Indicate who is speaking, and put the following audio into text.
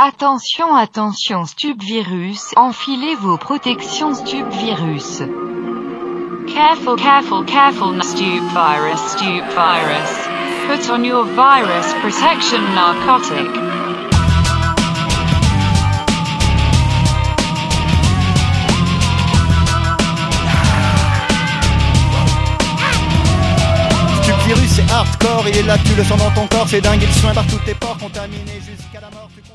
Speaker 1: Attention, attention, Stupvirus, enfilez vos protections Stupvirus. Careful, careful, careful, Stupvirus, Stupvirus. Put on your virus protection narcotic.
Speaker 2: Stupvirus c'est hardcore, il est là, tu le sens dans ton corps, c'est dingue, il soigne par tous tes pores, contaminé jusqu'à la mort.